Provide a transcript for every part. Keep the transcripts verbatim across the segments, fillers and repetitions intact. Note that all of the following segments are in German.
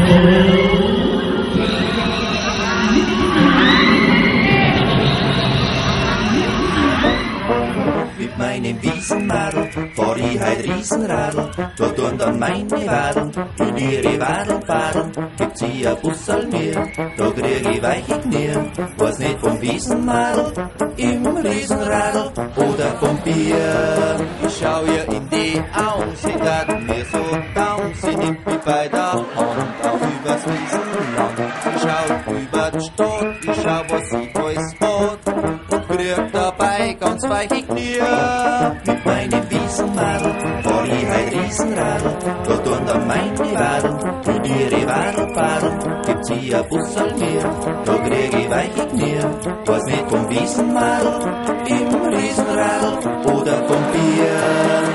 Mit meinem Wiesenmadel fahr ich heut Riesenradl, da tun dann meine Wadeln in ihre Wadeln gibt sie ein Bussal mir, da krieg ich weiche Knie, weiß nicht vom Wiesenmadel, im Riesenradl oder vom Bier. Ich schau ihr in die Augen, sie taten mir so down, sie nimmt mich bei der Hand auch übers Wiesenland. Ich schau über die Stadt, ich schau, was sie alles hat und krieg dabei ganz weiche Knie. Mit meinem Wiesenmadel fahr ich heut Riesenradl, da tun dann meine Wadeln in ihre Wadeln gibt sie ein Bussal mir, da krieg ich weiche Knie, weiß nicht vom Wiesenmadel, im Riesenradl oder vom Bier.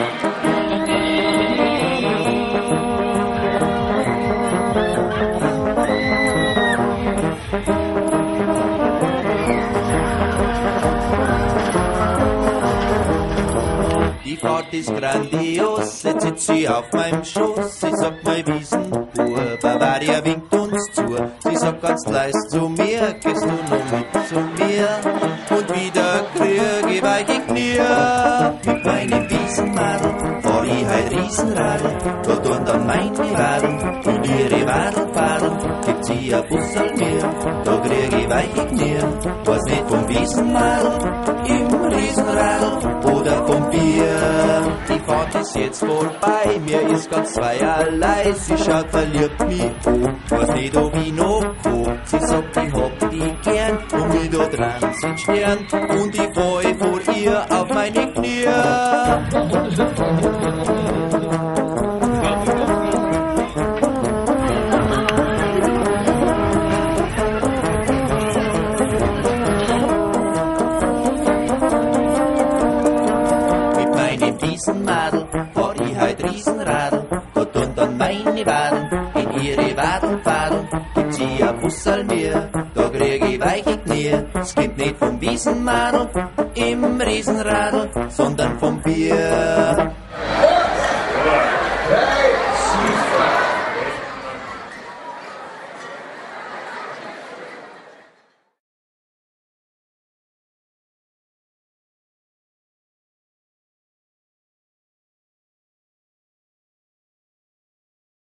Die Fahrt ist grandios, jetzt sitzt sie auf meinem Schoß. Sie sagt, mein Wiesenbub, Bavaria winkt uns zu. Sie sagt ganz leis zu mir, gehst du noch mit zu mir? Und wieder krieg ich weiche Knie. Mit meinem Wiesenmadel fahr ich heut Riesenradl, da tun dann meine Wadeln in ihre Wadeln gibt sie ein Bussal mir, da krieg ich weiche Knie. Weiß nicht vom Wiesenmadel, im Riesenradl oder vom Bier. Die Fahrt ist jetzt vorbei, mir ist ganz zweierlei. Sie schaut verliebt mich an, weiß nicht ob ich noch komm. Sie sagt, ich hab die gern und mich da dran sind Stern. Und ich fall vor ihr auf meine Knie. Wiesenmadel, fahr ich heut Riesenradl, da tun dann meine Wadeln in ihre Wadeln gibt sie ein Bussal mir, da krieg ich weiche Knie. Es gibt nicht vom Wiesenmadel im Riesenradl, sondern vom Bier.